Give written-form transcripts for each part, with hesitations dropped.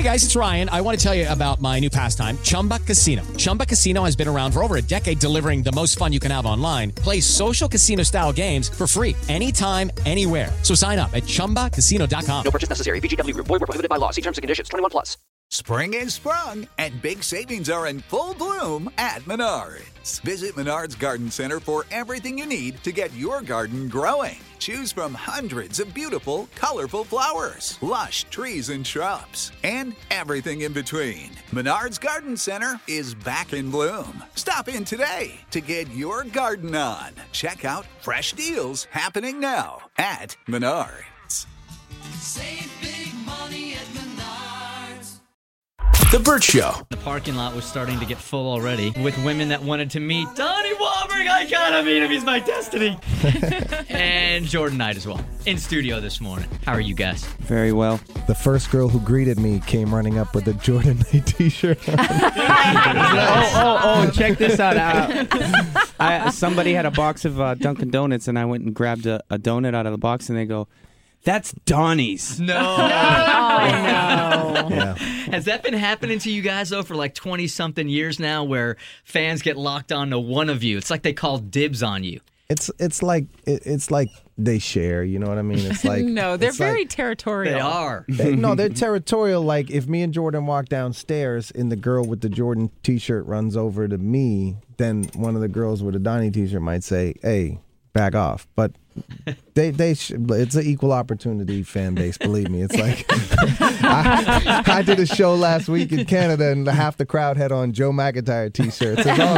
Hey guys, it's Ryan. I want to tell you about my new pastime, Chumba Casino. Chumba Casino has been around for over a decade, delivering the most fun you can have online. Play social casino-style games for free anytime, anywhere. So sign up at ChumbaCasino.com. No purchase necessary. VGW Group. Void where prohibited by law. See terms and conditions. 21+. Spring is sprung, and big savings are in full bloom at Menards. Visit Menards Garden Center for everything you need to get your garden growing. Choose from hundreds of beautiful, colorful flowers, lush trees and shrubs, and everything in between. Menards Garden Center is back in bloom. Stop in today to get your garden on. Check out fresh deals happening now at Menards. Save big money at Menards. The Burt Show. The parking lot was starting to get full already with women that wanted to meet Donnie Wahlberg. I gotta meet him. He's my destiny. And Jordan Knight as well. In studio this morning. How are you guys? Very well. The first girl who greeted me came running up with a Jordan Knight t-shirt on. Check this out. Somebody had a box of Dunkin' Donuts, and I went and grabbed a donut out of the box, and they go, "That's Donnie's." No. Yeah. Has that been happening to you guys, though, for like 20-something years now, where fans get locked onto one of you? It's like they call dibs on you. It's like they share, you know what I mean? It's like no, they're very territorial. They are. They're territorial. Like if me and Jordan walk downstairs and the girl with the Jordan t-shirt runs over to me, then one of the girls with a Donnie t-shirt might say, "Hey, back off." But it's an equal opportunity fan base, believe me. It's like I did a show last week in Canada and half the crowd had on Joe McIntyre t-shirts. It's all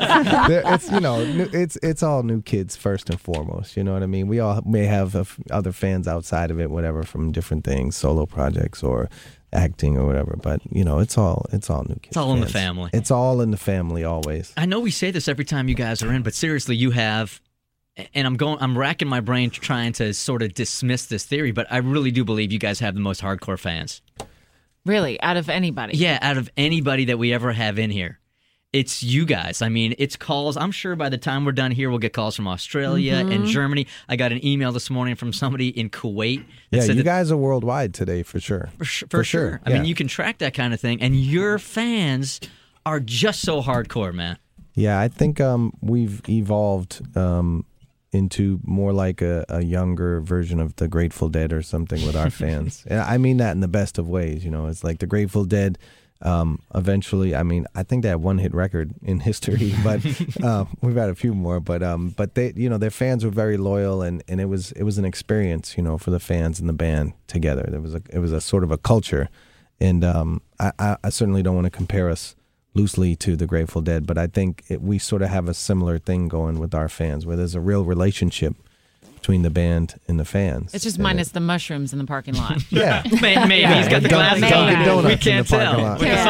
good. It's all new kids first and foremost. You know what I mean? We all may have other fans outside of it, whatever, from different things, solo projects or acting or whatever. But it's all new kids. It's all in the family. It's all in the family always. I know we say this every time you guys are in, but seriously, you have. And I'm racking my brain trying to sort of dismiss this theory, but I really do believe you guys have the most hardcore fans. Really? Out of anybody? Yeah, out of anybody that we ever have in here. It's you guys. I mean, it's calls. I'm sure by the time we're done here, we'll get calls from Australia and Germany. I got an email this morning from somebody in Kuwait. That said you guys are worldwide today, for sure. For sure. I mean, you can track that kind of thing, and your fans are just so hardcore, man. Yeah, I think we've evolved into more like a younger version of the Grateful Dead or something with our fans. And I mean that in the best of ways. It's like the Grateful Dead eventually, I think they had one hit record in history, but we've had a few more, but they, their fans were very loyal, and it was an experience, for the fans and the band together. It was a sort of a culture, and I certainly don't want to compare us loosely to the Grateful Dead, but I think we sort of have a similar thing going with our fans, where there's a real relationship between the band and the fans. It's just minus the mushrooms in the parking lot. Yeah. Maybe. Yeah. He's got the glasses on. We can't tell. With the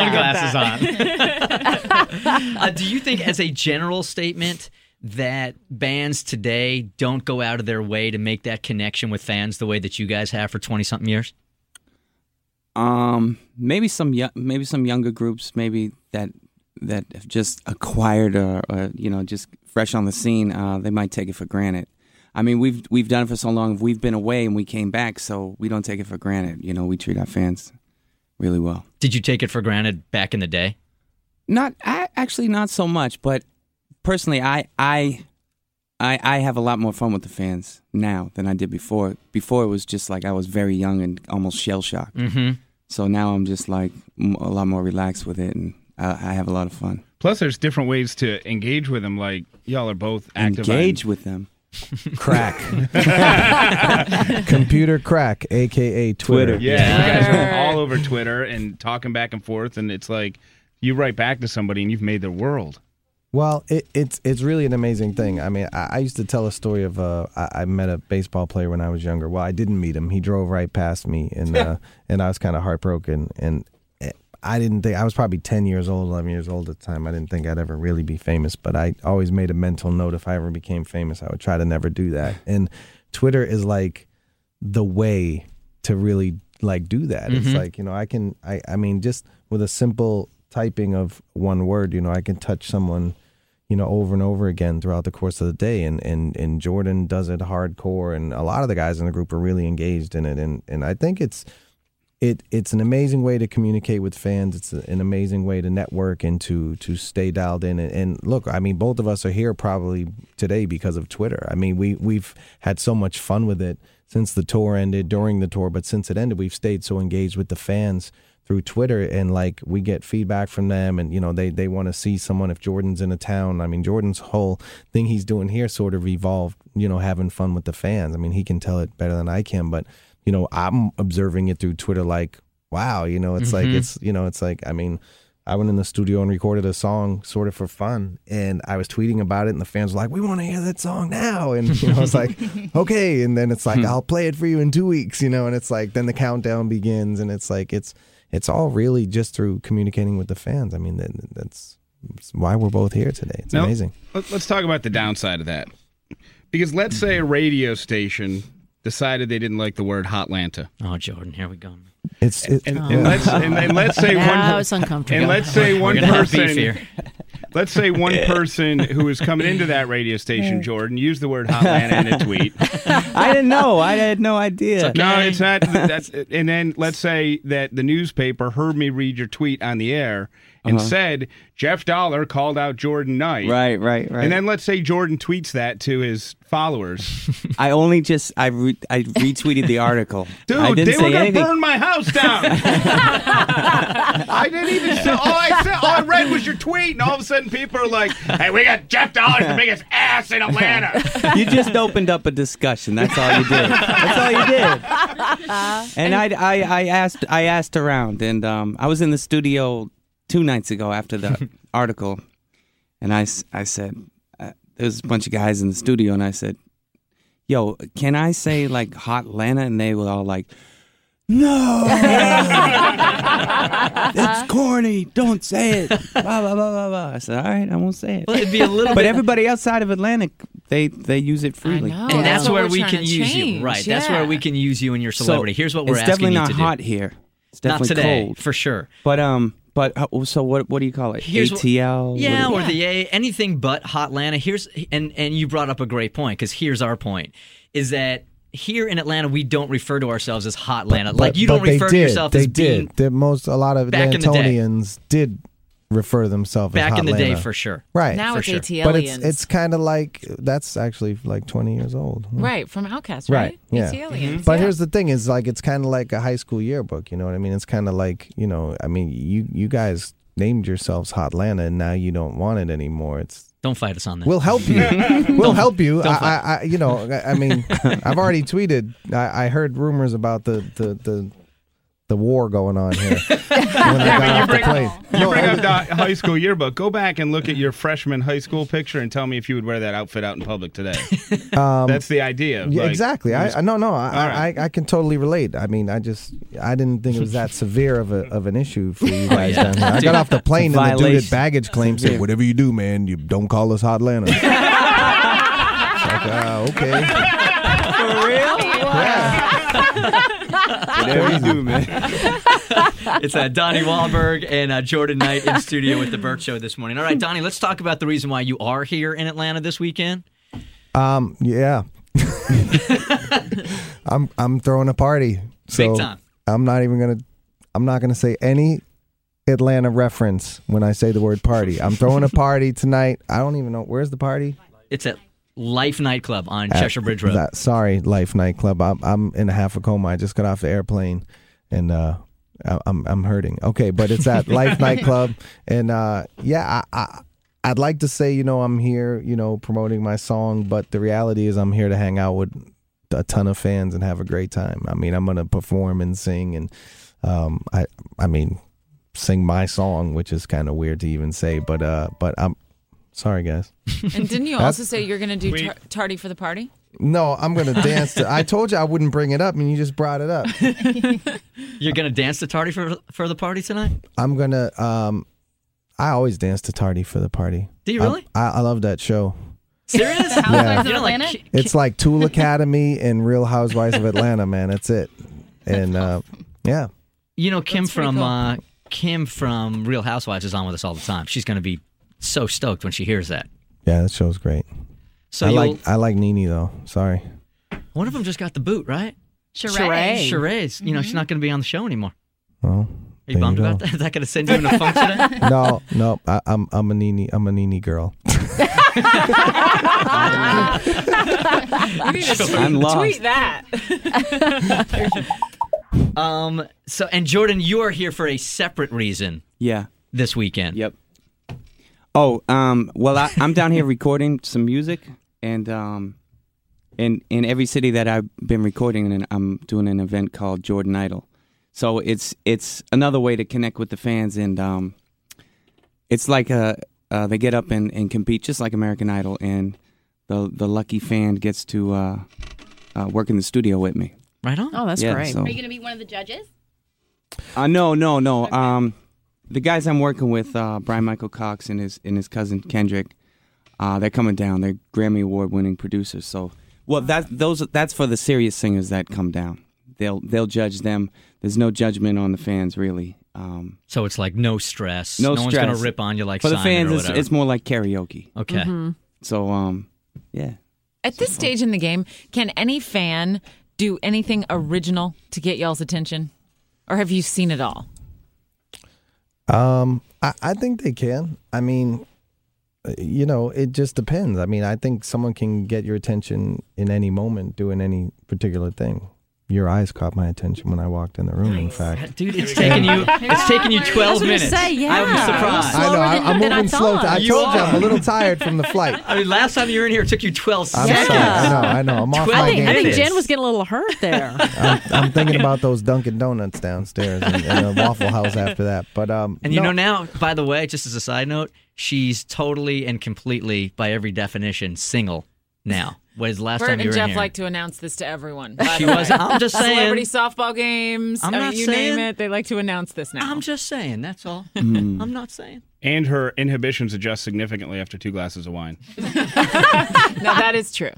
sunglasses on. Do you think, as a general statement, that bands today don't go out of their way to make that connection with fans the way that you guys have for 20-something years? Maybe some younger groups, maybe that have just acquired or just fresh on the scene, they might take it for granted. I mean, we've done it for so long. We've been away and we came back, so we don't take it for granted. We treat our fans really well. Did you take it for granted back in the day? Actually not so much, but personally, I have a lot more fun with the fans now than I did before. Before it was just like I was very young and almost shell-shocked. Mm-hmm. So now I'm just like a lot more relaxed with it, and I have a lot of fun. Plus, there's different ways to engage with them. Like, y'all are both active. Engage with them. Crack. Computer crack, a.k.a. Twitter. Yeah, you guys are all over Twitter and talking back and forth, and it's like you write back to somebody and you've made their world. Well, it's really an amazing thing. I mean, I used to tell a story of I met a baseball player when I was younger. Well, I didn't meet him. He drove right past me, and and I was kind of heartbroken. And I didn't think, I was probably 10 years old, 11 years old at the time. I didn't think I'd ever really be famous, but I always made a mental note if I ever became famous, I would try to never do that. And Twitter is like the way to really like do that. Mm-hmm. It's like, I mean, just with a simple typing of one word, I can touch someone, over and over again throughout the course of the day. And Jordan does it hardcore, and a lot of the guys in the group are really engaged in it. And I think it's it's an amazing way to communicate with fans. It's an amazing way to network and to stay dialed in. And look, I mean, both of us are here probably today because of Twitter. I mean, we've had so much fun with it since the tour ended, during the tour, but since it ended, we've stayed so engaged with the fans through Twitter, and like we get feedback from them, and you know they want to see someone if Jordan's in a town. I mean, Jordan's whole thing he's doing here sort of evolved, you know, having fun with the fans. I mean, he can tell it better than I can, but you know, I'm observing it through Twitter like, wow, you know, it's like, it's like, I mean, I went in the studio and recorded a song sort of for fun, and I was tweeting about it, and the fans were like, we want to hear that song now. And, you know, it's like, okay. And then it's like, I'll play it for you in 2 weeks, you know, and it's like, then the countdown begins, and it's like, it's all really just through communicating with the fans. I mean, that's why we're both here today. It's amazing. Let's talk about the downside of that. Because let's say a radio station decided they didn't like the word Hotlanta. Oh, Jordan, here we go. And let's say it's uncomfortable. And let's say one We're gonna have person. beef here. Let's say one person who was coming into that radio station, Jordan, used the word Hotlanta in a tweet. I didn't know. I had no idea. No, it's not. And then let's say that the newspaper heard me read your tweet on the air and said Jeff Dollar called out Jordan Knight. Right. And then let's say Jordan tweets that to his followers. I retweeted the article. Dude, I didn't they say were going to anything. burn my house down. I didn't even say, all I read was your tweet, and all of a sudden people are like, hey, we got Jeff Dollar, the biggest ass in Atlanta. You just opened up a discussion. That's all you did. That's all you did. And I asked around, and I was in the studio 2 nights ago after the article, and I said, there was a bunch of guys in the studio, and I said, yo, can I say like Hotlanta? And they were all like, no, it's corny. Don't say it. Blah, blah, blah, blah, blah. I said, all right, I won't say it. Well, it'd be a little but bit... everybody outside of Atlanta, they use it freely. I know. And that's what where we're we trying can to use you. change. Right. That's Yeah. where we can use you and your celebrity. Here's what we're it's asking you to do. It's definitely not hot here. It's definitely Not today, cold. for sure. But so what do you call it? Here's ATL? Yeah, or the A, anything but Hotlanta. Here's and you brought up a great point, because here's our point, is that here in Atlanta we don't refer to ourselves as Hotlanta. Like you don't refer to yourself as being a lot of back in the day. Atlantonians did refer to themselves as back in the day Hotlanta. for sure. Right. Now for it's sure. ATLians. But it's kind of like, that's actually like 20 years old. right, from Outcast, right? Yeah. ATLians, But yeah. here's the thing, is like, it's kind of like a high school yearbook, you know what I mean? It's kind of like, you know, I mean, you guys named yourselves Hotlanta, and now you don't want it anymore. Don't fight us on that. We'll help you. We'll help you. don't I you know, I mean, I've already tweeted. I heard rumors about the war going on here when I got off the plane. You bring up the high school yearbook. Go back and look at your freshman high school picture and tell me if you would wear that outfit out in public today. That's the idea. Yeah, Like, exactly. I right. can totally relate. I mean, I didn't think it was that severe of an issue for you guys down here. I got off the plane and the dude at Violation. baggage claim said, "Whatever you do, man, you don't call us Hotlanta." It's like, okay. For real? Yeah. Whatever you do, man. It's Donnie Wahlberg and Jordan Knight in studio with the Burt Show this morning. All right, Donnie, let's talk about the reason why you are here in Atlanta this weekend. Yeah. I'm throwing a party. So Big time. I'm not gonna say any Atlanta reference when I say the word party. I'm throwing a party tonight. I don't even know where's the party. It's at Life Nightclub on Cheshire Bridge Road. Sorry, Life Nightclub. I'm in a half a coma. I just got off the airplane, and I'm hurting. Okay, but it's at Life Nightclub, and I'd like to say, you know, I'm here, you know, promoting my song, but the reality is I'm here to hang out with a ton of fans and have a great time. I mean, I'm gonna perform and sing, and I mean, sing my song, which is kind of weird to even say, but I'm sorry, guys. And didn't you also say you're going to do tardy for the party? No, I'm going to dance. I told you I wouldn't bring it up, and you just brought it up. You're going to dance to Tardy for the party tonight? I'm going to, I always dance to Tardy for the party. Do you really? I love that show. Serious? Yeah. of Atlanta? It's like Tool Academy and Real Housewives of Atlanta, man. That's it. And, yeah. You know, Kim That's pretty from Kim from Real Housewives is on with us all the time. She's going to be so stoked when she hears that. Yeah, that show's great. So I like Nene, though. Sorry. One of them just got the boot, right? Sheree. Sheree's. You know, she's not going to be on the show anymore. Well, Are you bummed about that? Is that going to send you in a funk today? No. I'm a Nene girl. You need to I'm lost. tweet that. So, and Jordan, you are here for a separate reason. Yeah. This weekend. Yep. Oh, well, I'm down here recording some music, and in every city that I've been recording in, I'm doing an event called Jordan Idol. So it's another way to connect with the fans, and it's like they get up and compete just like American Idol, and the lucky fan gets to work in the studio with me. Right on. Oh, that's great. So. Are you going to be one of the judges? No. Okay. The guys I'm working with, Brian Michael Cox and his cousin Kendrick, they're coming down. They're Grammy Award winning producers. So, well, that's for the serious singers that come down. They'll judge them. There's no judgment on the fans, really. So it's like no stress. No one's stress. going to rip on you like for the Simon fans. or whatever. It's more like karaoke. Okay. Mm-hmm. So, yeah. At this stage in the game, can any fan do anything original to get y'all's attention? Or have you seen it all? I think they can. I mean, it just depends. I mean, I think someone can get your attention in any moment doing any particular thing. Your eyes caught my attention when I walked in the room, in fact. Dude, it's taking you 12 minutes. Say, yeah. I was surprised. I know, I'm moving slow. I told you, I'm a little tired from the flight. I mean, last time you were in here, it took you 12 I'm seconds. sorry. I know. I'm off my game. I think Jen was getting a little hurt there. I'm thinking about those Dunkin' Donuts downstairs and a Waffle House after that. But And you know now, by the way, just as a side note, she's totally and completely, by every definition, single now. Was the last Bert time you and were Jeff in here. like to announce this to everyone. She was. I'm just saying. Celebrity softball games. I'm not you saying. name it. They like to announce this now. I'm just saying. That's all. I'm not saying. And her inhibitions adjust significantly after 2 glasses of wine. No, that is true.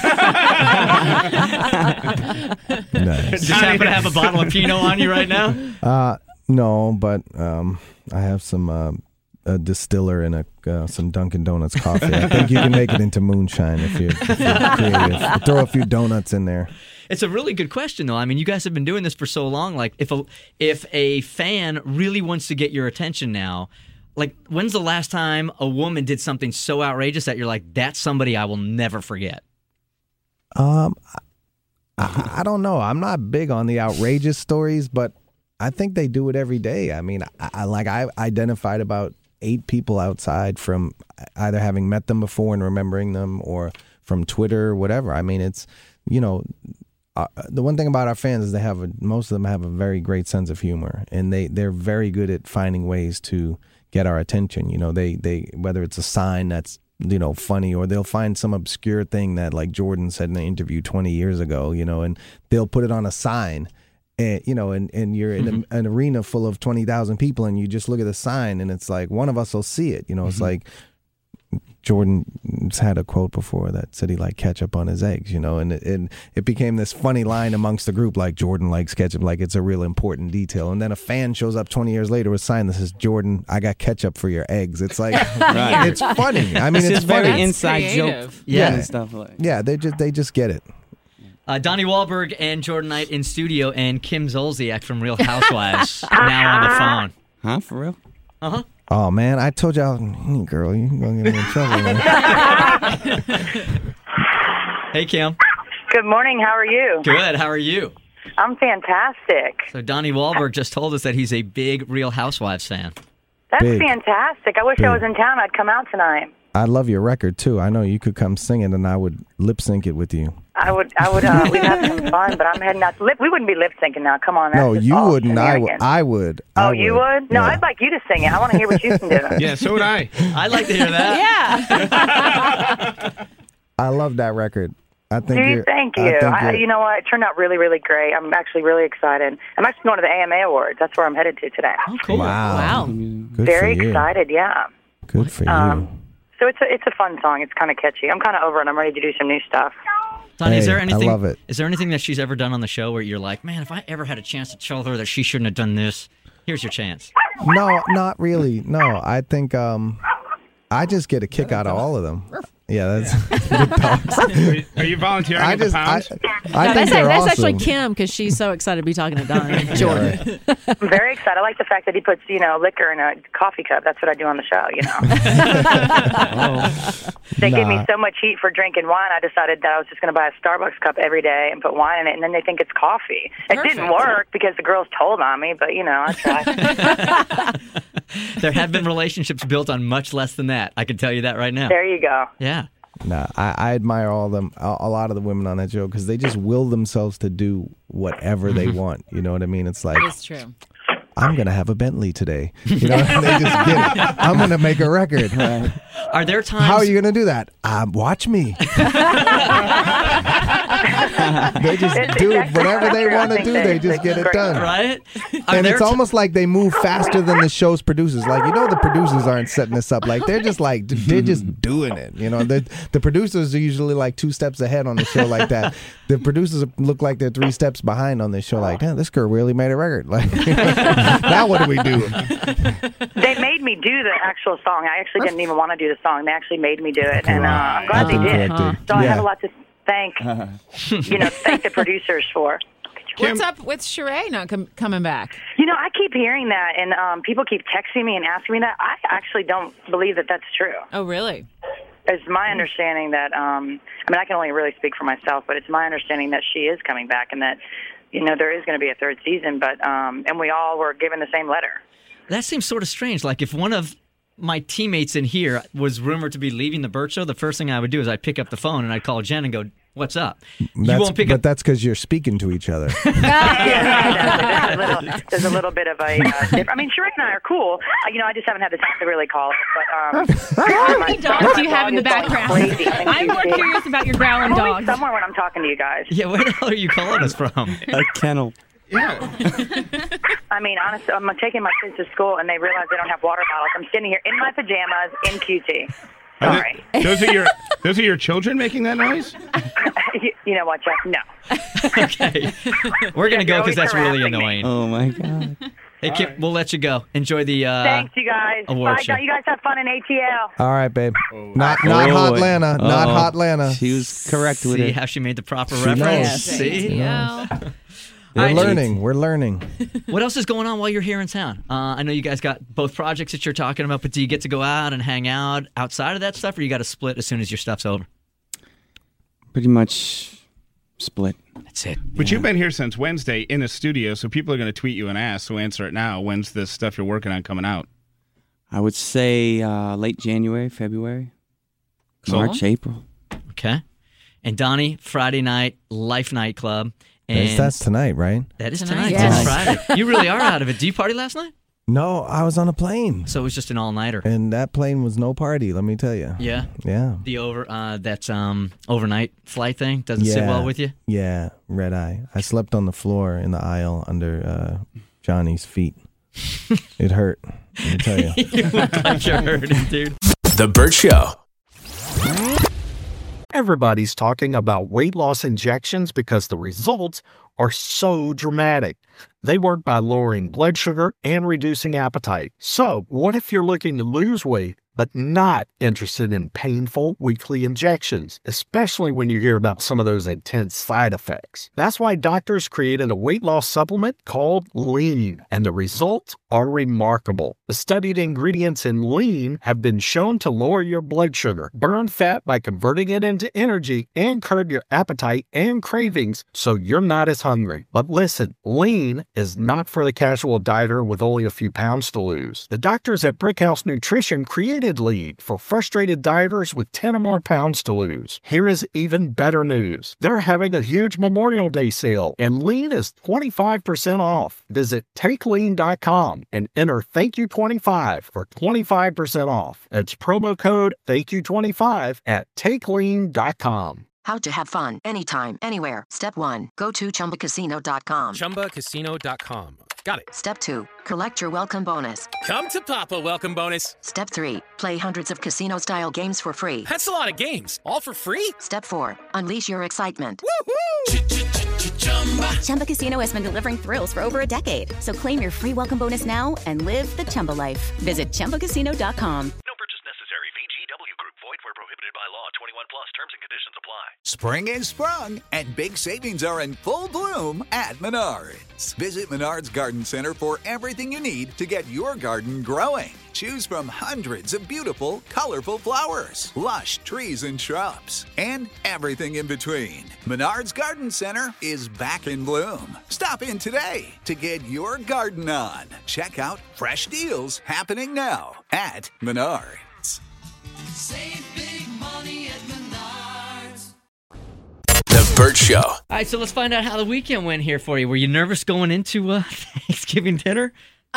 Nice. Just happen to have a bottle of Pinot on you right now? No, but I have some a distiller and some Dunkin' Donuts coffee. I think you can make it into moonshine if you're creative. Throw a few donuts in there. It's a really good question, though. I mean, you guys have been doing this for so long. Like, if a fan really wants to get your attention now, like, when's the last time a woman did something so outrageous that you're like, that's somebody I will never forget? I don't know. I'm not big on the outrageous stories, but I think they do it every day. I mean, I identified about 8 people outside from either having met them before and remembering them, or from Twitter or whatever. I mean, it's, the one thing about our fans is most of them have a very great sense of humor, and they're very good at finding ways to get our attention. They whether it's a sign that's funny, or they'll find some obscure thing that, like Jordan said in an interview 20 years ago, and they'll put it on a sign. And, and you're in an arena full of 20,000 people, and you just look at the sign, and it's like one of us will see it. It's like Jordan's had a quote before that said he liked ketchup on his eggs, and it became this funny line amongst the group, like Jordan likes ketchup, like it's a real important detail. And then a fan shows up 20 years later with a sign that says, Jordan, I got ketchup for your eggs. It's like, Right. It's funny. I mean, it's very funny. inside joke. Yeah. And stuff like. Yeah, they just get it. Donnie Wahlberg and Jordan Knight in studio, and Kim Zolciak from Real Housewives now on the phone. Huh? For real? Uh-huh. Oh, man, I told y'all, girl, you're going to get me in trouble, man. Hey, Kim. Good morning. How are you? Good. How are you? I'm fantastic. So Donnie Wahlberg just told us that he's a big Real Housewives fan. That's Big. fantastic. I wish I was in town. I'd come out tonight. I love your record, too. I know you could come sing it, and I would lip-sync it with you. I would. We'd have some fun, but I'm heading out. We wouldn't be lip syncing now. Come on. No, you wouldn't. I shenanigans. would. Oh, you would? No, Yeah. I'd like you to sing it. I want to hear what you can do. Yeah, so would I. I'd like to hear that. Yeah. I love that record. I think Dude, you're, thank you. I think you're- You know what? It turned out really, really great. I'm actually really excited. I'm actually going to the AMA Awards. That's where I'm headed to today. Oh, cool. Wow. Good Very for you. excited. Yeah. Good for you. So it's a fun song. It's kind of catchy. I'm kind of over it. I'm ready to do some new stuff. Donnie, is there Hey, I anything? love it. Is there anything that she's ever done on the show where you're like, man, if I ever had a chance to tell her that she shouldn't have done this, here's your chance. No, not really. No, I think I just get a kick out of all of them. Yeah, that's the dogs. Are you volunteering at the Pounds? I think That's they're awesome. actually Kim because she's so excited to be talking to Donnie and Jordan. I'm very excited. I like the fact that he puts, liquor in a coffee cup. That's what I do on the show, They give me so much heat for drinking wine, I decided that I was just going to buy a Starbucks cup every day and put wine in it, and then they think it's coffee. It didn't work because the girls told on me, but, I tried. There have been relationships built on much less than that. I can tell you that right now. There you go. Yeah. Nah, I admire a lot of the women on that show because they just will themselves to do whatever they want. You know what I mean? It's like, It's true. I'm going to have a Bentley today. You know, and they just get it. I'm going to make a record. Right? Are there times... How are you going to do that? Watch me. They just do whatever they want to do. They just get it done. Right? And it's almost like they move faster than the show's producers. Like, the producers aren't setting this up. Like, they're just doing it. The producers are usually like 2 steps ahead on the show like that. The producers look like they're 3 steps behind on this show. Like, damn, this girl really made a record. Like, now what do we do? They made me do the actual song. I actually didn't even want to do the song. They actually made me do it, and I'm glad they did. So I have a lot to thank, thank the producers for. What's up with Sheree not coming back? I keep hearing that, and people keep texting me and asking me that. I actually don't believe that that's true. Oh, really? It's my understanding that, I can only really speak for myself, but it's my understanding that she is coming back and that, there is going to be a 3rd season, but, and we all were given the same letter. That seems sort of strange. Like, if one of my teammates in here was rumored to be leaving the Burt Show, the first thing I would do is I'd pick up the phone and I'd call Jen and go, "What's up?" But that's because you're speaking to each other. There's a little bit of a Sheree and I are cool. I just haven't had the time to really call her. But how many dogs do you have in the background? I'm more curious about your growling dog. Somewhere when I'm talking to you guys. Yeah, where the hell are you calling us from? A kennel. Yeah. Honestly, I'm taking my kids to school and they realize they don't have water bottles. I'm sitting here in my pajamas in QT. Sorry. Those are your children making that noise? You know what, Jeff? No. Okay. We're going to go because that's really annoying. Oh, my God. Hey, Kip, we'll let you go. Enjoy the thanks, you guys. award Bye, show. You guys have fun in ATL. All right, babe. Not Hot Lana. Not Hot Lana. She was correct with See it. how she made the proper She reference? knows. See? We're learning. We're learning. What else is going on while you're here in town? I know you guys got both projects that you're talking about, but do you get to go out and hang out outside of that stuff, or you got to split as soon as your stuff's over? Pretty much split. That's it. But you've been here since Wednesday in a studio, so people are going to tweet you and ask, so answer it now. When's this stuff you're working on coming out? I would say late January, February, March, April. Okay. And Donnie, Friday night, Life Nightclub. And That's tonight, right? That is tonight. Yes. It's Friday. You really are out of it. Did you party last night? No, I was on a plane. So it was just an all-nighter. And that plane was no party, let me tell you. Yeah? Yeah. The overnight flight thing doesn't sit well with you? Yeah, red eye. I slept on the floor in the aisle under Johnny's feet. It hurt, let me tell you. You look like you're hurting, dude. The Burt Show. Everybody's talking about weight loss injections because the results are so dramatic. They work by lowering blood sugar and reducing appetite. So, what if you're looking to lose weight but not interested in painful weekly injections, especially when you hear about some of those intense side effects? That's why doctors created a weight loss supplement called Lean, and the results are remarkable. The studied ingredients in Lean have been shown to lower your blood sugar, burn fat by converting it into energy, and curb your appetite and cravings so you're not as hungry. But listen, Lean is not for the casual dieter with only a few pounds to lose. The doctors at Brickhouse Nutrition created Lean for frustrated dieters with 10 or more pounds to lose. Here is even better news. They're having a huge Memorial Day sale, and Lean is 25% off. Visit TakeLean.com and enter ThankYou25 for 25% off. It's promo code ThankYou25 at TakeLean.com. How to have fun anytime, anywhere. Step 1. Go to ChumbaCasino.com. ChumbaCasino.com. Got it. Step 2. Collect your welcome bonus. Come to Papa welcome bonus. Step 3. Play hundreds of casino-style games for free. That's a lot of games. All for free? Step 4. Unleash your excitement. Chumba Casino has been delivering thrills for over a decade. So claim your free welcome bonus now and live the Chumba life. Visit ChumbaCasino.com. No purchase necessary. VGW Group. Void where prohibited by law. Spring is sprung, and big savings are in full bloom at Menards. Visit Menards Garden Center for everything you need to get your garden growing. Choose from hundreds of beautiful, colorful flowers, lush trees and shrubs, and everything in between. Menards Garden Center is back in bloom. Stop in today to get your garden on. Check out fresh deals happening now at Menards. Save big money at Menards. The Burt Show. All right, so let's find out how the weekend went here for you. Were you nervous going into Thanksgiving dinner?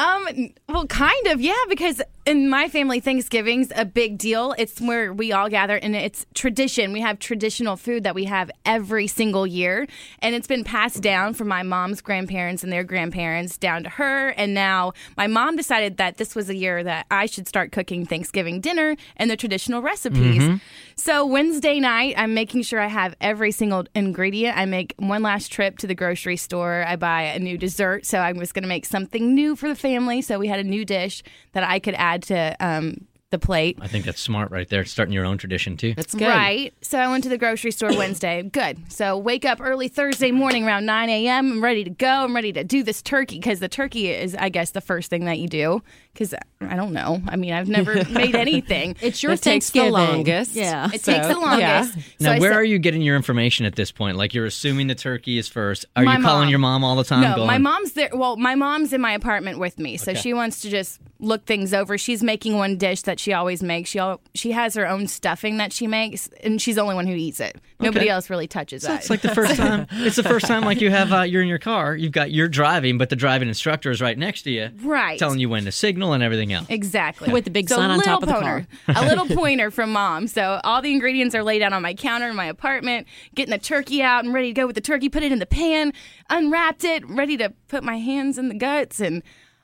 Well, kind of, yeah, because in my family, Thanksgiving's a big deal. It's where we all gather, and it's tradition. We have traditional food that we have every single year, and it's been passed down from my mom's grandparents and their grandparents down to her, and now my mom decided that this was a year that I should start cooking Thanksgiving dinner and the traditional recipes. Mm-hmm. So Wednesday night, I'm making sure I have every single ingredient. I make one last trip to the grocery store. I buy a new dessert, so I was going to make something new for the family, so we had a new dish that I could add to the plate. I think that's smart right there, starting your own tradition too. That's good. Right. So I went to the grocery store Wednesday. Good. So wake up early Thursday morning around 9 a.m. I'm ready to go. I'm ready to do this turkey because the turkey is, I guess, the first thing that you do. Because I don't know. I mean, I've never made anything. It's your It takes the Thanksgiving. longest. Yeah. It takes the longest. Yeah. So Now, I where said- are you getting your information at this point? Like, you're assuming the turkey is first. Are My you calling mom. your mom all the time? No, going, my mom's there. Well, my mom's in my apartment with me, so Okay. she wants to just look things over. She's making one dish that she always makes. She has her own stuffing that she makes, and she's the only one who eats it. Nobody else really touches So that. it's like the first time. It's the first time, like you have. You're in your car. You're driving, but the driving instructor is right next to you, Right. telling you when to signal and everything else. Exactly. With the big So sign on top of the pointer, car. A little pointer from mom. So all the ingredients are laid out on my counter in my apartment. Getting the turkey out and ready to go with the turkey. Put it in the pan. Unwrapped it. Ready to put my hands in the guts. And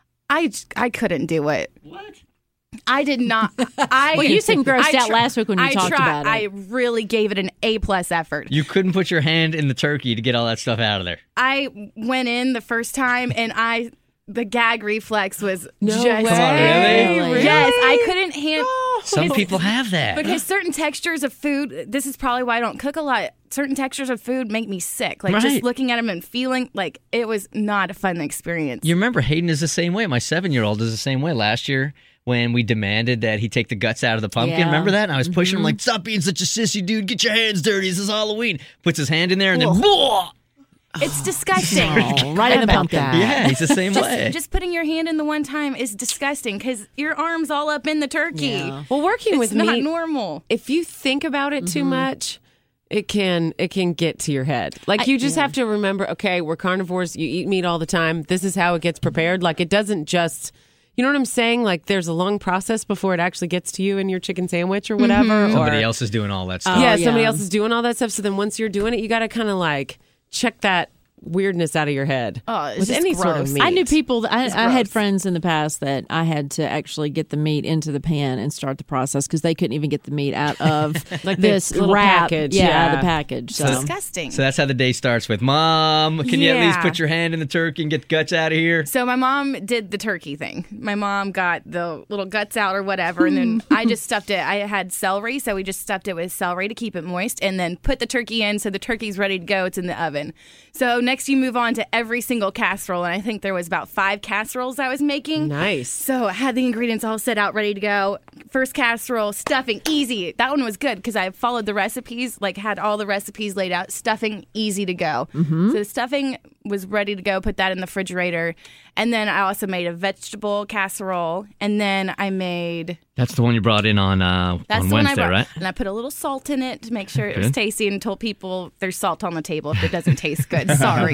I couldn't do it. What? I did not. Well, you seemed grossed out tri- last week when you I talked tried. about it. I really gave it an A+ effort. You couldn't put your hand in the turkey to get all that stuff out of there. I went in the first time and the gag reflex was No just way. Come on, really? Yes, I couldn't handle. Some people have that. Because certain textures of food, this is probably why I don't cook a lot. Certain textures of food make me sick. Like Right. just looking at them and feeling like it was not a fun experience. You remember Hayden is the same way. My 7-year-old is the same way. Last year, when we demanded that he take the guts out of the pumpkin, Yeah. remember that? And I was pushing him Mhm. like, "Stop being such a sissy, dude. Get your hands dirty. This is Halloween." Puts his hand in there and then, "Whoa!" It's disgusting. Oh, right in the pumpkin. Yeah, he's the same way. Just putting your hand in the one time is disgusting because your arm's all up in the turkey. Yeah. Well, working It's with not meat, normal. if you think about it too much, it can get to your head. Like you just have to remember, okay, we're carnivores. You eat meat all the time. This is how it gets prepared. Like it doesn't just, you know what I'm saying? Like there's a long process before it actually gets to you in your chicken sandwich or whatever. Somebody or, else is doing all that stuff. Yeah, somebody else is doing all that stuff. So then once you're doing it, you got to kind of like check that weirdness out of your head. Oh, it's with just any sort of gross. meat. I knew people. I It's had gross. friends in the past that I had to actually get the meat into the pan and start the process because they couldn't even get the meat out of Like the this little wrap. package, Yeah, yeah. the package. So. Disgusting. So that's how the day starts with, "Mom, can you at least Yeah. put your hand in the turkey and get the guts out of here?" So my mom did the turkey thing. My mom got the little guts out or whatever, and then I just stuffed it. I had celery, so we just stuffed it with celery to keep it moist, and then put the turkey in. So the turkey's ready to go. It's in the oven. So next you move on to every single casserole, and I think there was about 5 casseroles I was making. Nice. So I had the ingredients all set out, ready to go. First casserole, stuffing, easy. That one was good because I followed the recipes, like had all the recipes laid out. Stuffing, easy to go. So the stuffing was ready to go. Put that in the refrigerator. And then I also made a vegetable casserole. And then I made... That's the one you brought in on That's the one I Wednesday, brought. right? And I put a little salt in it to make sure it was Good. tasty and told people there's salt on the table if it doesn't taste good. Sorry.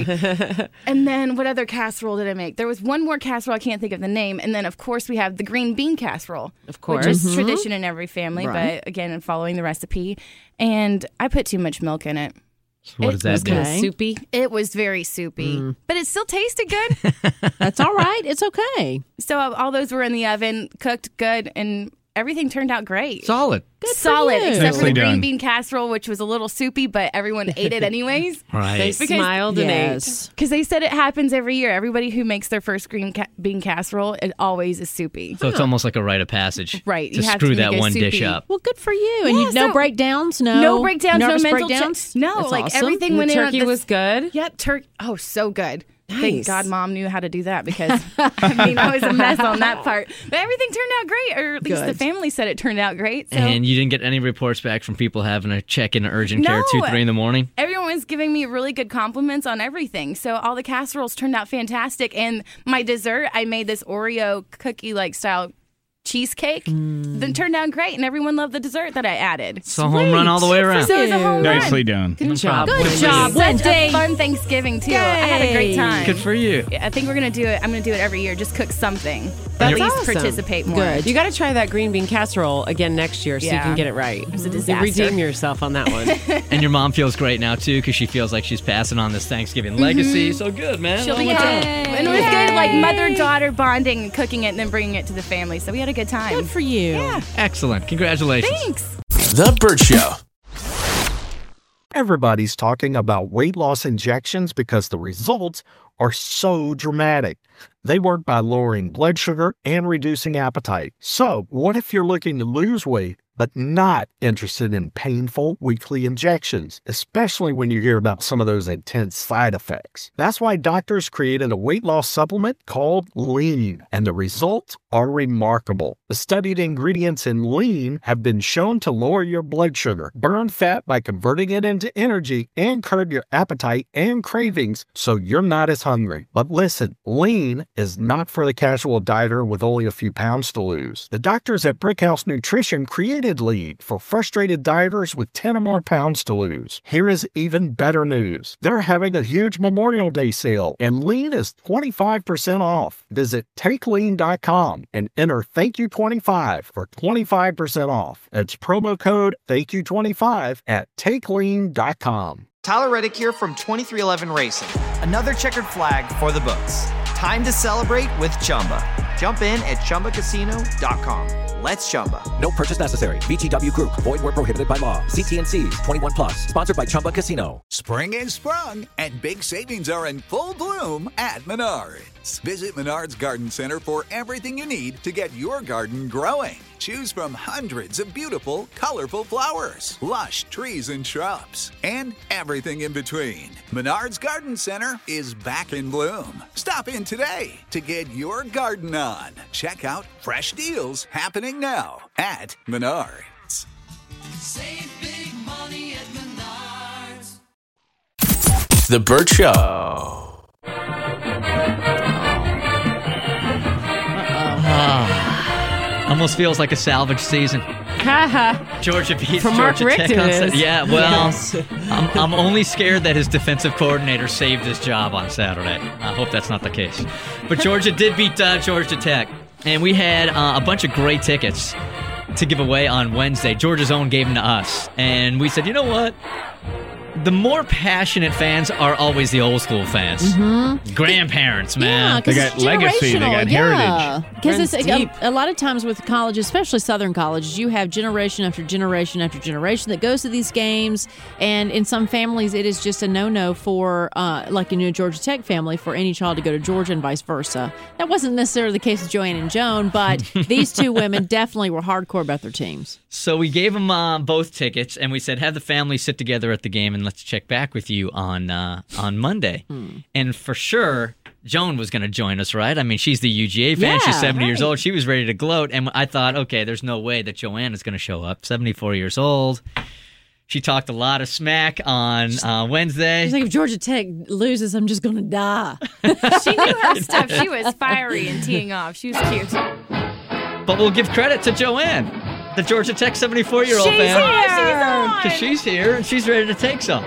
And then what other casserole did I make? There was one more casserole. I can't think of the name. And then, of course, we have the green bean casserole. Of course. Which is tradition in every family, Right. but again, in following the recipe. And I put too much milk in it. So what does that do? Okay. Soupy. It was very soupy, but it still tasted good. That's all right. It's okay. So all those were in the oven, cooked good, and everything turned out great. Solid. Solid, except for Nicely the green done. bean casserole, which was a little soupy, but everyone ate it anyways. Right. They smiled and ate. Because they said it happens every year. Everybody who makes their first green bean casserole, it always is soupy. So it's almost like a rite of passage. Right. To You have screw to that make it one dish soupy. up. Well, good for you. And Yeah, no so- breakdowns? No breakdowns, no nervous mental breakdowns? No, That's like awesome. everything The went in. turkey was good? Yep, turkey. Oh, so good. Nice. Thank God Mom knew how to do that because, I was a mess on that part. But everything turned out great, or at least the Good. family said it turned out great. So And you didn't get any reports back from people having to check into urgent care No. 2-3 in the morning? everyone was giving me really good compliments on everything. So all the casseroles turned out fantastic. And my dessert, I made this Oreo cookie-like style cheesecake that turned out great, and everyone loved the dessert that I added. It's a home run all the way around. So it was a home Nicely run. done. Good job. Good Wendy. job, Such Wendy. a fun Thanksgiving too. I had a great time. Good for you. I think we're gonna do it. I'm gonna do it every year. Just cook something. That's At least awesome. participate more. Good. You got to try that green bean casserole again next year so you Yeah. can get it right. It was a You disaster. redeem yourself on that one. And your mom feels great now, too, because she feels like she's passing on this Thanksgiving legacy. So good, man. She'll Oh, be my happy. God. And it was good, like mother-daughter bonding and cooking it and then bringing it to the family. So we had a good time. Good for you. Yeah. Excellent. Congratulations. Thanks. The Burt Show. Everybody's talking about weight loss injections because the results are so dramatic. They work by lowering blood sugar and reducing appetite. So, what if you're looking to lose weight but not interested in painful weekly injections, especially when you hear about some of those intense side effects? That's why doctors created a weight loss supplement called Lean, and the results are remarkable. The studied ingredients in Lean have been shown to lower your blood sugar, burn fat by converting it into energy, and curb your appetite and cravings so you're not as hungry. But listen, Lean is not for the casual dieter with only a few pounds to lose. The doctors at Brickhouse Nutrition created Lean for frustrated dieters with 10 or more pounds to lose. Here is even better news. They're having a huge Memorial Day sale, and Lean is 25% off. Visit TakeLean.com and enter ThankYou25 for 25% off. It's promo code ThankYou25 at TakeLean.com. Tyler Reddick here from 2311 Racing. Another checkered flag for the books. Time to celebrate with Chumba. Jump in at ChumbaCasino.com. Let's Chumba. No purchase necessary. VGW Group. Void where prohibited by law. See T's. 21 plus. Sponsored by Chumba Casino. Spring is sprung, and big savings are in full bloom at Menards. Visit Menards Garden Center for everything you need to get your garden growing. Choose from hundreds of beautiful, colorful flowers, lush trees and shrubs, and everything in between. Menards Garden Center is back in bloom. Stop in today to get your garden on. Check out fresh deals happening now at Menards. Save big money at Menards. The Burt Show. Almost feels like a salvage season. Georgia beats For Mark Georgia Richt Tech on it Saturday. is. Yeah, well, Yes. I'm only scared that his defensive coordinator saved his job on Saturday. I hope that's not the case. But Georgia did beat Georgia Tech, and we had a bunch of great tickets to give away on Wednesday. Georgia's Own gave them to us, and we said, you know what? The more passionate fans are always the old school fans. Mm-hmm. Grandparents, man. Yeah, 'cause They it's got legacy, they generational. got Yeah. heritage. Because it's Runs deep. a lot of times with colleges, especially Southern colleges, you have generation after generation after generation that goes to these games, and in some families, it is just a no-no for, like in a Georgia Tech family, for any child to go to Georgia and vice versa. That wasn't necessarily the case with Joanne and Joan, but these two women definitely were hardcore about their teams. So we gave them both tickets, and we said, have the family sit together at the game, and let's check back with you on Monday. And for sure, Joan was going to join us, right? I mean, she's the UGA fan. Yeah, she's 70 years right. old. She was ready to gloat, and I thought, okay, there's no way that Joanne is going to show up. 74 years old. She talked a lot of smack on Wednesday. She's like, if Georgia Tech loses, I'm just going to die. She knew her stuff. She was fiery and teeing off. She was cute. But we'll give credit to Joanne, the Georgia Tech 74-year-old She's fan. here. She's on. Because she's here, and she's ready to take some.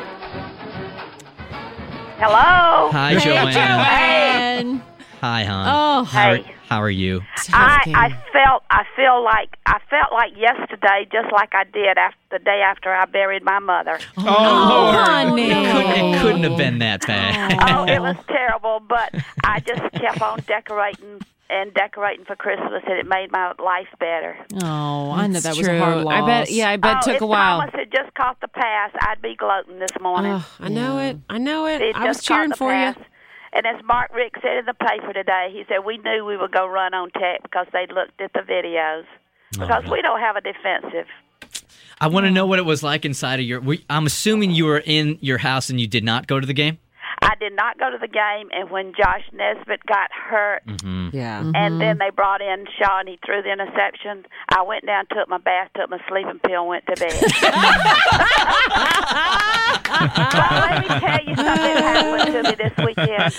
Hello. Hi, Joanne. And Hi, hon. oh, How are you? I felt like yesterday, just like I did the day after I buried my mother. honey. It couldn't have been that bad. Oh, it was terrible, but I just kept on decorating and decorating for Christmas, and it made my life better. Oh, I know that was true. a hard loss. I bet it took a while. Thomas had just caught the pass, I'd be gloating this morning. Oh, I know it. I know it. He'd I was just caught cheering the for pass. you. And as Mark Rick said in the paper today, he said, we knew we would go run on Tech because they looked at the videos. Because we don't have a defensive. I want to know what it was like inside of I'm assuming you were in your house and you did not go to the game? I did not go to the game, and when Josh Nesbitt got hurt, Yeah. and then they brought in Shaw and he threw the interception, I went down, took my bath, took my sleeping pill, and went to bed. Well, let me tell you something that happened to me this weekend.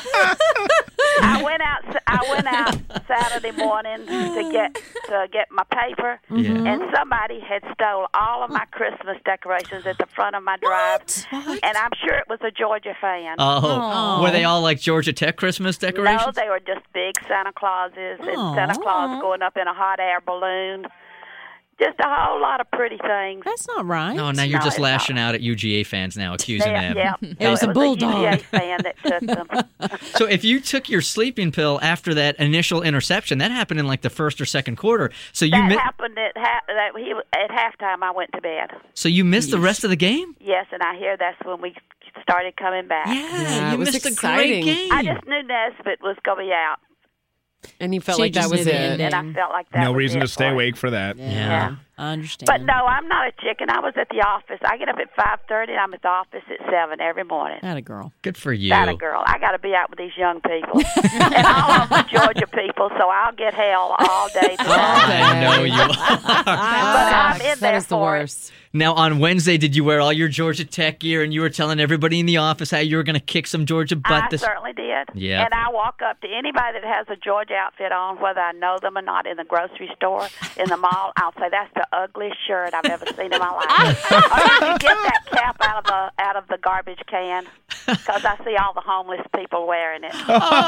I went out Saturday morning to get my paper, and somebody had stole all of my Christmas decorations at the front of my drive, and I'm sure it was a Georgia fan. Oh, were they all like Georgia Tech Christmas decorations? No, they were just big Santa Clauses and Santa Claus going up in a hot air balloon. Just a whole lot of pretty things. That's not right. No, now you're just lashing out at UGA fans now, accusing them. Yeah, it was a bulldog. UGA fan that took them. So if you took your sleeping pill after that initial interception, that happened in like the first or second quarter. So That happened at halftime. I went to bed. So you missed the rest of the game? Yes, and I hear that's when we started coming back. Yeah, you it was missed exciting. a great game. I just knew Nesbitt was going to be out. And you felt She like that just was knew the it. ending. And I felt like that No was reason it to stay for it. awake for that. Yeah, I understand. But no, I'm not a chicken. I was at the office. I get up at 5:30, and I'm at the office at 7 every morning. That a girl. Good for you. That a girl. I got to be out with these young people. And all of them Georgia people, so I'll get hell all day today. I know you are. But I'm in That there is the for it. worst. Now, on Wednesday, did you wear all your Georgia Tech gear and you were telling everybody in the office how you were going to kick some Georgia butt? I certainly did. Yeah. And I walk up to anybody that has a Georgia outfit on, whether I know them or not, in the grocery store, in the mall, I'll say, that's the ugliest shirt I've ever seen in my life. Or did you get that cap out of the garbage can? Because I see all the homeless people wearing it.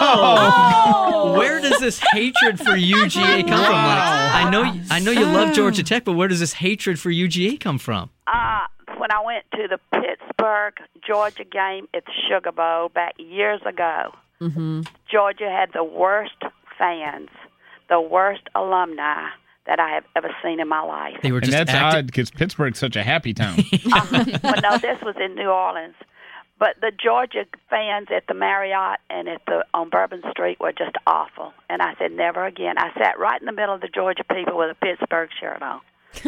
Oh. Where does this hatred for UGA come from? Like, I know you love Georgia Tech, but where does this hatred for UGA come from? When I went to the Pittsburgh, Georgia game at the Sugar Bowl back years ago, Georgia had the worst fans, the worst alumni that I have ever seen in my life. They were And that's odd because Pittsburgh's such a happy town. Well, no, this was in New Orleans. But the Georgia fans at the Marriott and on Bourbon Street were just awful. And I said, never again. I sat right in the middle of the Georgia people with a Pittsburgh shirt on.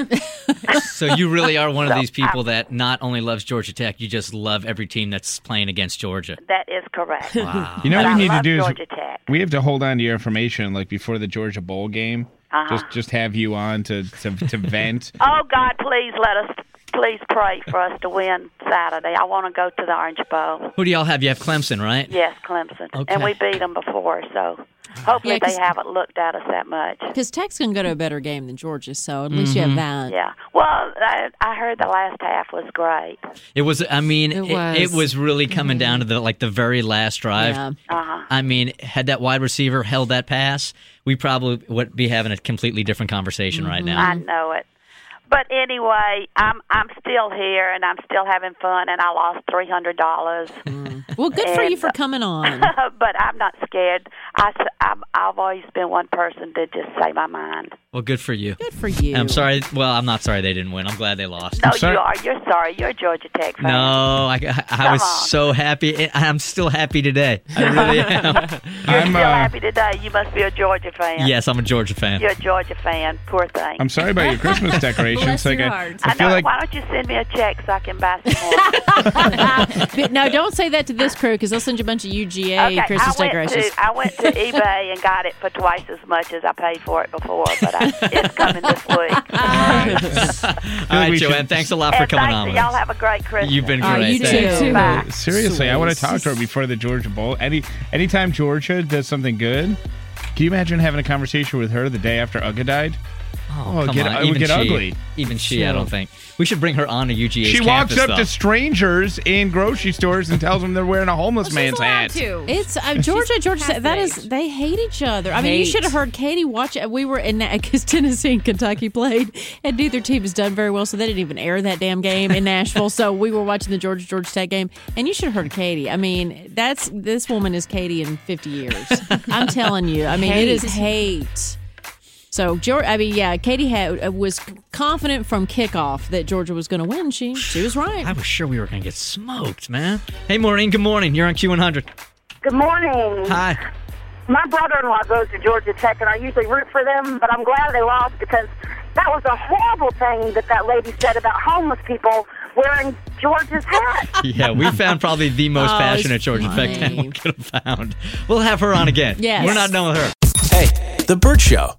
So you really are one of these people that not only loves Georgia Tech, you just love every team that's playing against Georgia. That is correct. Wow. You know But what we I need to love do Georgia is Tech. we have to hold on to your information like before the Georgia Bowl game. Just have you on to vent. Oh, God, please please pray for us to win Saturday. I want to go to the Orange Bowl. Who do y'all have? You have Clemson, right? Yes, Clemson. Okay. And we beat them before, so hopefully Yeah, 'cause- they haven't looked at us that much. Because Tech's going to go to a better game than Georgia, so at least you have that. Yeah. Well, I heard the last half was great. It was. I mean, It it was. was really coming down to the very last drive. Yeah. I mean, had that wide receiver held that pass, we probably would be having a completely different conversation right now. I know it. But anyway, I'm still here and I'm still having fun, and I lost $300. Well, good for you for coming on. But I'm not scared. I've always been one person to just say my mind. Well, good for you. Good for you. I'm sorry. Well, I'm not sorry they didn't win. I'm glad they lost. No, you are. You're sorry. You're a Georgia Tech fan. No, I was on. so happy. I'm still happy today. I really am. You're still happy today. You must be a Georgia fan. Yes, I'm a Georgia fan. You're a Georgia fan. Poor thing. I'm sorry about your Christmas decorations. Bless like your I heart. I feel know. like Why don't you send me a check so I can buy some more? But no, don't say that to this crew because they'll send you a bunch of UGA Christmas decorations. I went to eBay and got it for twice as much as I paid for it before, but it's coming this week. All right, Joanne, thanks a lot for And coming thanks, on. Y'all have a great Christmas. You've been great. You Thanks. too. Bye. seriously, I want to talk to her before the Georgia Bowl. Anytime Georgia does something good, can you imagine having a conversation with her the day after Uga died? Oh, come on. it would get ugly. Even she, I don't think. We should bring her on to UGA's She campus, walks up though. to strangers in grocery stores and tells them they're wearing a homeless man's hat. It's Georgia. That is, they hate each other. I mean, you should have heard Katie watch it. We were in because Tennessee and Kentucky played, and neither team has done very well, so they didn't even air that damn game in Nashville. So we were watching the Georgia Tech game, and you should have heard Katie. I mean, this woman is Katie in 50 years. I'm telling you. I mean, it is hate. So, Katie was confident from kickoff that Georgia was going to win. She was right. I was sure we were going to get smoked, man. Hey, Maureen, good morning. You're on Q100. Good morning. Hi. My brother-in-law goes to Georgia Tech, and I usually root for them, but I'm glad they lost because that was a horrible thing that lady said about homeless people wearing Georgia's hat. Yeah, we found probably the most passionate Georgia Tech fan we could have found. We'll have her on again. Yes. We're not done with her. Hey, The Burt Show.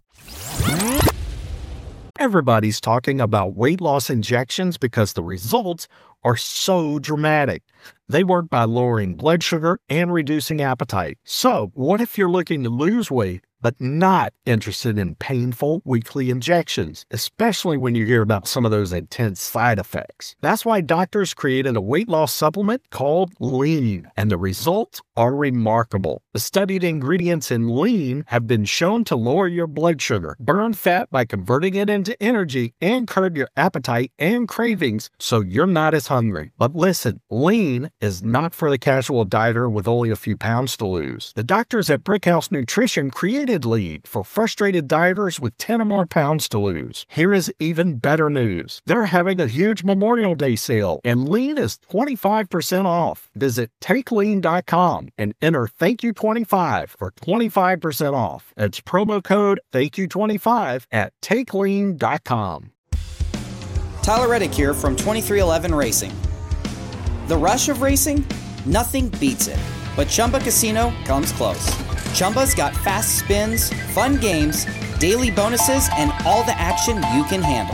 Everybody's talking about weight loss injections because the results are so dramatic. They work by lowering blood sugar and reducing appetite. So, what if you're looking to lose weight but not interested in painful weekly injections, especially when you hear about some of those intense side effects? That's why doctors created a weight loss supplement called Lean, and the results are remarkable. The studied ingredients in Lean have been shown to lower your blood sugar, burn fat by converting it into energy, and curb your appetite and cravings so you're not as hungry. But listen, Lean is not for the casual dieter with only a few pounds to lose. The doctors at Brickhouse Nutrition created Lean for frustrated dieters with 10 or more pounds to lose. Here is even better news. They're having a huge Memorial Day sale, and Lean is 25% off. Visit TakeLean.com and enter ThankYou25 for 25% off. It's promo code ThankYou25 at TakeLean.com. Tyler Reddick here from 2311 Racing. The rush of racing? Nothing beats it. But Chumba Casino comes close. Chumba's got fast spins, fun games, daily bonuses, and all the action you can handle.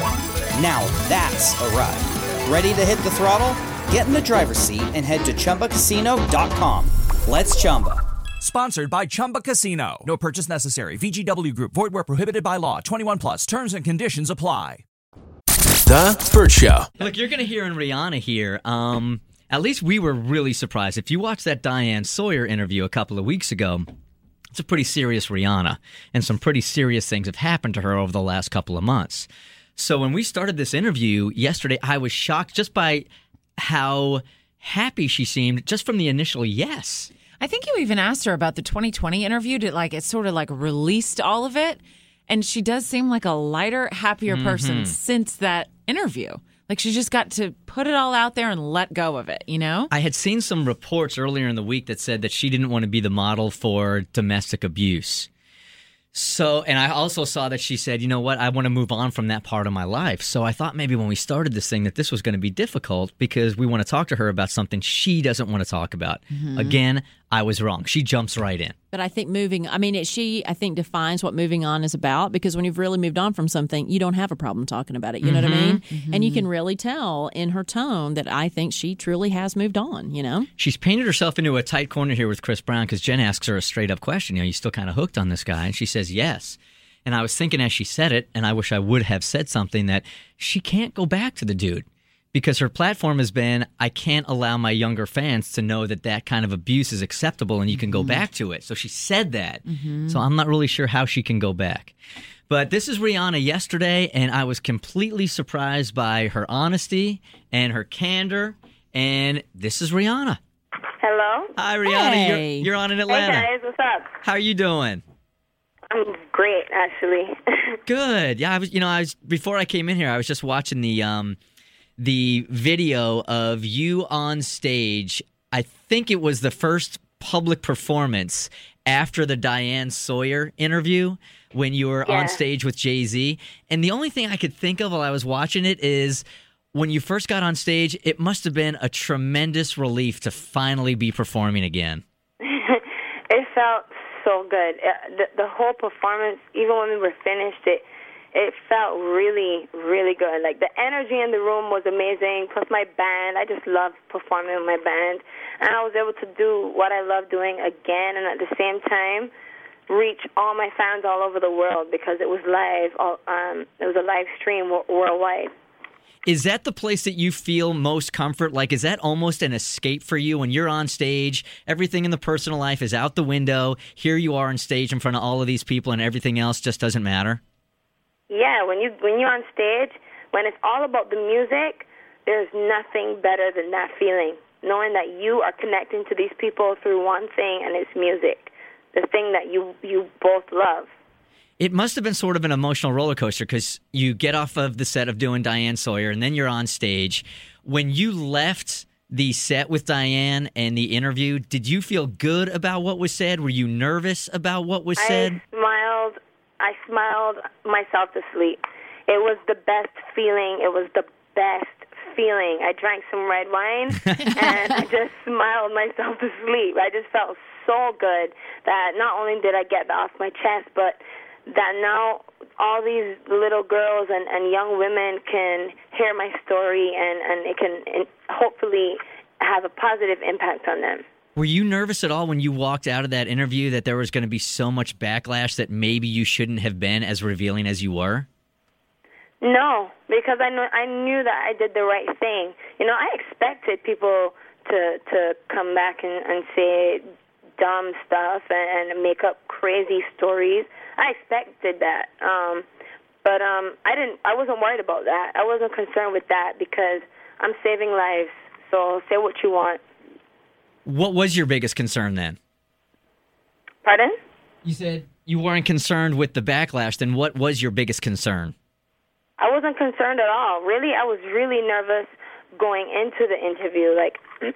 Now that's a ride. Ready to hit the throttle? Get in the driver's seat and head to ChumbaCasino.com. Let's Chumba. Sponsored by Chumba Casino. No purchase necessary. VGW Group. Void where prohibited by law. 21 plus. Terms and conditions apply. The Burt Show. Look, you're going to hear in Rihanna here. At least we were really surprised. If you watched that Diane Sawyer interview a couple of weeks ago, it's a pretty serious Rihanna, and some pretty serious things have happened to her over the last couple of months. So when we started this interview yesterday, I was shocked just by how happy she seemed just from the initial yes. I think you even asked her about the 2020 interview to it sort of released all of it. And she does seem like a lighter, happier person since that interview. Like she just got to put it all out there and let go of it, you know? I had seen some reports earlier in the week that said that she didn't want to be the model for domestic abuse. So, and I also saw that she said, you know what, I want to move on from that part of my life. So I thought maybe when we started this thing that this was going to be difficult because we want to talk to her about something she doesn't want to talk about. Mhm. Again, I was wrong. She jumps right in. But I think she defines what moving on is about, because when you've really moved on from something, you don't have a problem talking about it. You know what I mean? Mm-hmm. And you can really tell in her tone that I think she truly has moved on, you know? She's painted herself into a tight corner here with Chris Brown because Jen asks her a straight up question. You still kind of hooked on this guy? And she says yes. And I was thinking as she said it, and I wish I would have said something, that she can't go back to the dude. Because her platform has been, I can't allow my younger fans to know that kind of abuse is acceptable and you can go back to it. So she said that. Mm-hmm. So I'm not really sure how she can go back. But this is Rihanna yesterday, and I was completely surprised by her honesty and her candor. And this is Rihanna. Hello. Hi, Rihanna. Hey. You're on in Atlanta. Hey, guys. What's up? How are you doing? I'm great, actually. Good. Yeah, I was before I came in here, I was just watching the video of you on stage. I think it was the first public performance after the Diane Sawyer interview when you were on stage with Jay-Z. And the only thing I could think of while I was watching it is when you first got on stage, it must have been a tremendous relief to finally be performing again. It felt so good. The whole performance, even when we were finished, it felt really, really good. Like, the energy in the room was amazing, plus my band. I just love performing with my band. And I was able to do what I love doing again, and at the same time, reach all my fans all over the world because it was live. It was a live stream worldwide. Is that the place that you feel most comfort? Like, is that almost an escape for you when you're on stage? Everything in the personal life is out the window. Here you are on stage in front of all of these people, and everything else just doesn't matter? Yeah, when you're on stage, when it's all about the music, there's nothing better than that feeling, knowing that you are connecting to these people through one thing, and it's music, the thing that you both love. It must have been sort of an emotional roller coaster because you get off of the set of doing Diane Sawyer and then you're on stage. When you left the set with Diane and the interview, did you feel good about what was said? Were you nervous about what was said? I smiled myself to sleep. It was the best feeling. It was the best feeling. I drank some red wine and I just smiled myself to sleep. I just felt so good that not only did I get that off my chest, but that now all these little girls and young women can hear my story and it can hopefully have a positive impact on them. Were you nervous at all when you walked out of that interview that there was going to be so much backlash that maybe you shouldn't have been as revealing as you were? No, because I knew that I did the right thing. You know, I expected people to come back and say dumb stuff and make up crazy stories. I expected that, but I wasn't worried about that. I wasn't concerned with that because I'm saving lives. So say what you want. What was your biggest concern then? Pardon? You said you weren't concerned with the backlash. Then what was your biggest concern? I wasn't concerned at all. Really, I was really nervous going into the interview, like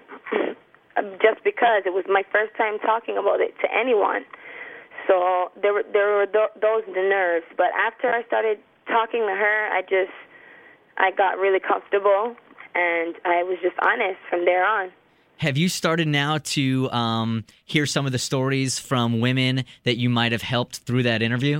just because it was my first time talking about it to anyone. So there were those nerves. But after I started talking to her, I got really comfortable, and I was just honest from there on. Have you started now to hear some of the stories from women that you might have helped through that interview?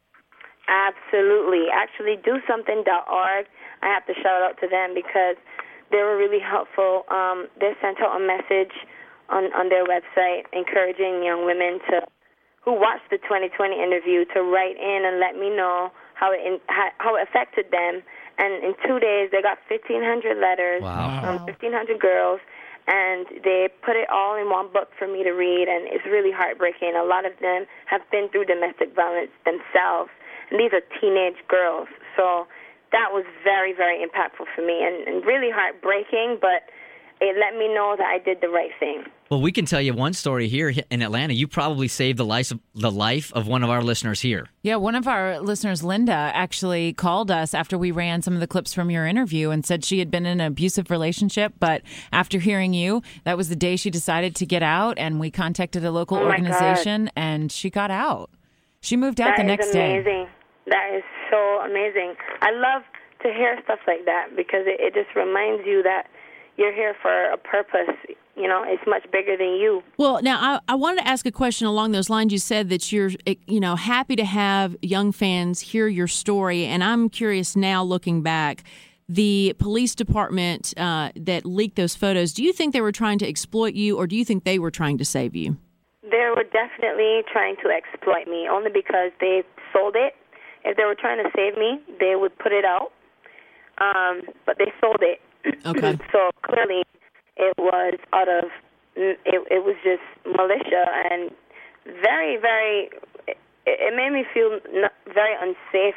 Absolutely. Actually, DoSomething.org, I have to shout out to them because they were really helpful. They sent out a message on their website encouraging young women who watched the 2020 interview to write in and let me know how it affected them. And in 2 days, they got 1,500 letters from 1,500 girls, and they put it all in one book for me to read, and it's really heartbreaking. A lot of them have been through domestic violence themselves, and these are teenage girls. So that was very, very impactful for me and really heartbreaking, but it let me know that I did the right thing. Well, we can tell you one story here in Atlanta. You probably saved the life of one of our listeners here. Yeah, one of our listeners, Linda, actually called us after we ran some of the clips from your interview and said she had been in an abusive relationship, but after hearing you, that was the day she decided to get out, and we contacted a local organization, and she got out. She moved out the next day. That is amazing. That is so amazing. I love to hear stuff like that because it just reminds you that you're here for a purpose. You know, it's much bigger than you. Well, now I wanted to ask a question along those lines. You said that you're, happy to have young fans hear your story, and I'm curious now, looking back, the police department that leaked those photos. Do you think they were trying to exploit you, or do you think they were trying to save you? They were definitely trying to exploit me, only because they sold it. If they were trying to save me, they would put it out, but they sold it. Okay. So clearly, it was out of it was just militia and very, very. It made me feel very unsafe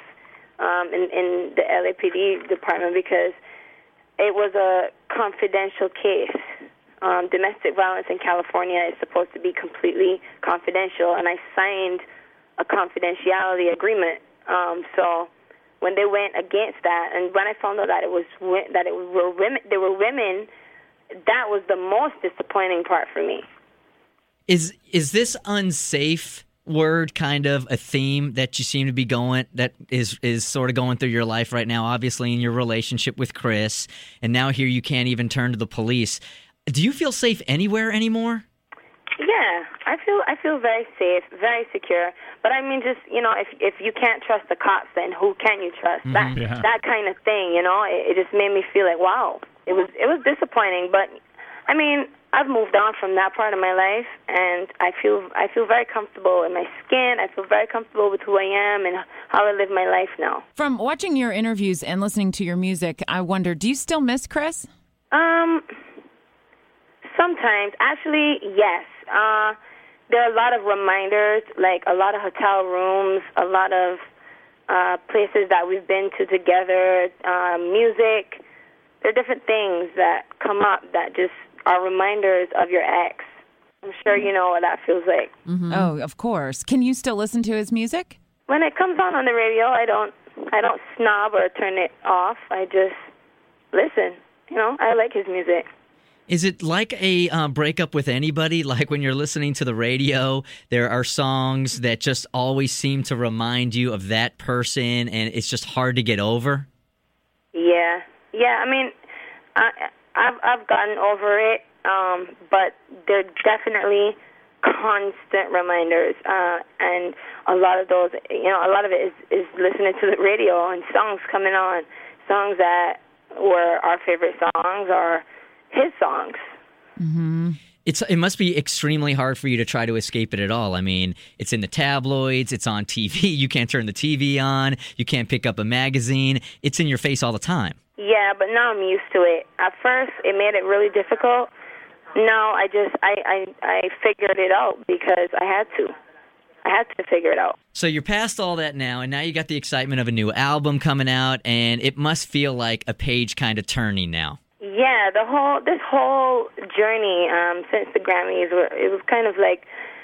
in the LAPD department because it was a confidential case. Domestic violence in California is supposed to be completely confidential, and I signed a confidentiality agreement. So when they went against that, and when I found out that they were women, that was the most disappointing part for me. Is this unsafe word kind of a theme that you seem to be that is sort of going through your life right now? Obviously, in your relationship with Chris, and now here you can't even turn to the police. Do you feel safe anywhere anymore? Yeah, I feel very safe, very secure. But I mean, just if you can't trust the cops, then who can you trust? Mm-hmm. That kind of thing, it just made me feel like, wow, it was disappointing. But I mean, I've moved on from that part of my life, and I feel very comfortable in my skin. I feel very comfortable with who I am and how I live my life now. From watching your interviews and listening to your music, I wonder, do you still miss Chris? Sometimes. Actually, yes. There are a lot of reminders, like a lot of hotel rooms, a lot of places that we've been to together, music. There are different things that come up that just are reminders of your ex. I'm sure you know what that feels like. Mm-hmm. Oh, of course. Can you still listen to his music? When it comes on the radio, I don't snob or turn it off. I just listen. You know, I like his music. Is it like a breakup with anybody? Like when you're listening to the radio, there are songs that just always seem to remind you of that person, and it's just hard to get over? Yeah. I mean, I've gotten over it, but they're definitely constant reminders, and a lot of those, a lot of it is listening to the radio and songs coming on, songs that were our favorite songs or his songs. Mm-hmm. It must be extremely hard for you to try to escape it at all. I mean, it's in the tabloids, it's on TV, you can't turn the TV on, you can't pick up a magazine, it's in your face all the time. Yeah, but now I'm used to it. At first, it made it really difficult. Now I figured it out because I had to. I had to figure it out. So you're past all that now, and now you got the excitement of a new album coming out, and it must feel like a page kind of turning now. Yeah, this whole journey since the Grammys, it was kind of like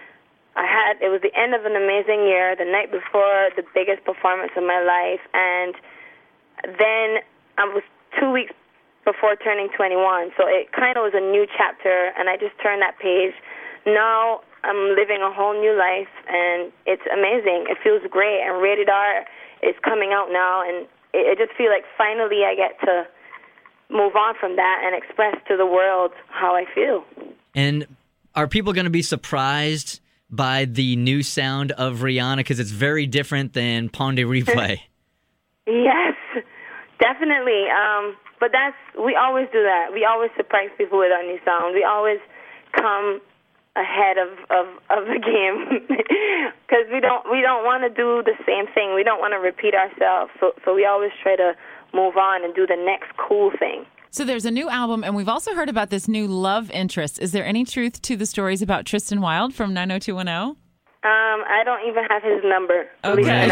it was the end of an amazing year, the night before the biggest performance of my life, and then I was 2 weeks before turning 21, so it kind of was a new chapter, and I just turned that page. Now I'm living a whole new life, and it's amazing. It feels great, and Rated R is coming out now, and I just feel like finally I get to move on from that and express to the world how I feel. And are people going to be surprised by the new sound of Rihanna? Because it's very different than Pon de Replay. Yes, definitely. But we always do that. We always surprise people with our new sound. We always come ahead of the game because we don't want to do the same thing. We don't want to repeat ourselves. So we always try to move on and do the next cool thing. So there's a new album, and we've also heard about this new love interest. Is there any truth to the stories about Tristan Wilde from 90210? I don't even have his number. Okay.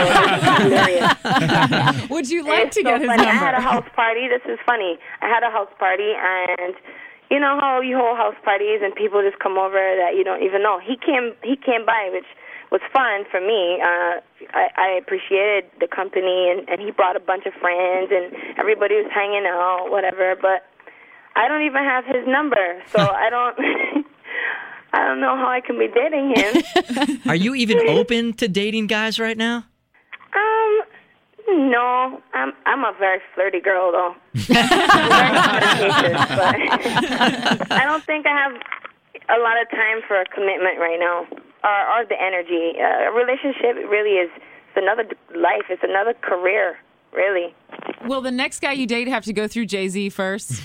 Would you like to get his funny. number? I had a house party. This is funny. I had a house party, and you know how you hold house parties and people just come over that you don't even know. He came by, which was fun for me. I appreciated the company, and he brought a bunch of friends, and everybody was hanging out, whatever. But I don't even have his number, so I don't know how I can be dating him. Are you even open to dating guys right now? No, I'm a very flirty girl, though. Very flirtatious, but I don't think I have a lot of time for a commitment right now, or the energy. A relationship really is another life. It's another career, really. Will the next guy you date have to go through Jay-Z first?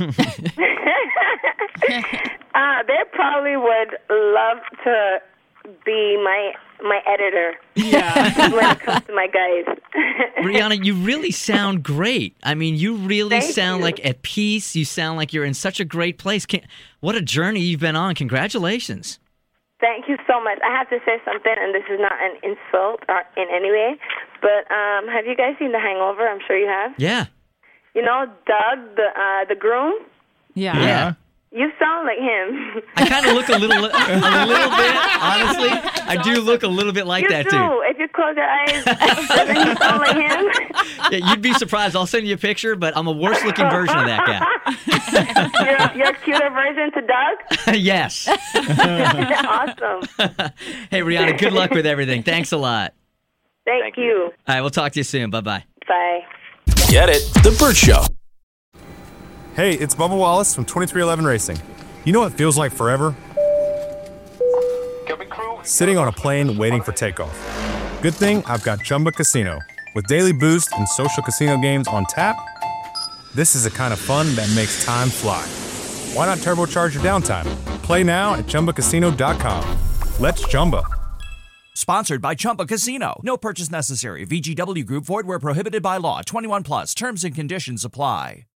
They probably would love to be my editor. Yeah. When it comes to my guys. Rihanna, you really sound great. I mean, you really sound like at peace. You sound like you're in such a great place. What a journey you've been on. Congratulations. Thank you so much. I have to say something, and this is not an insult in any way, but have you guys seen The Hangover? I'm sure you have. Yeah. You know Doug, the groom? Yeah. You sound like him. I kind of look a little bit, honestly. I do look a little bit like that, too. You do. If you close your eyes, doesn't he sound like him? Yeah, you'd be surprised. I'll send you a picture, but I'm a worse-looking version of that guy. You're a cuter version to Doug? Yes. Awesome. Hey, Rihanna, good luck with everything. Thanks a lot. Thank you. All right, we'll talk to you soon. Bye-bye. Bye. Get it? The Burt Show. Hey, it's Bubba Wallace from 2311 Racing. You know what feels like forever? Sitting on a plane waiting for takeoff. Good thing I've got Chumba Casino. With daily boost and social casino games on tap, this is the kind of fun that makes time fly. why not turbocharge your downtime? Play now at ChumbaCasino.com. Let's Chumba. Sponsored by Chumba Casino. No purchase necessary. VGW Group. Void where prohibited by law. 21 plus. Terms and conditions apply.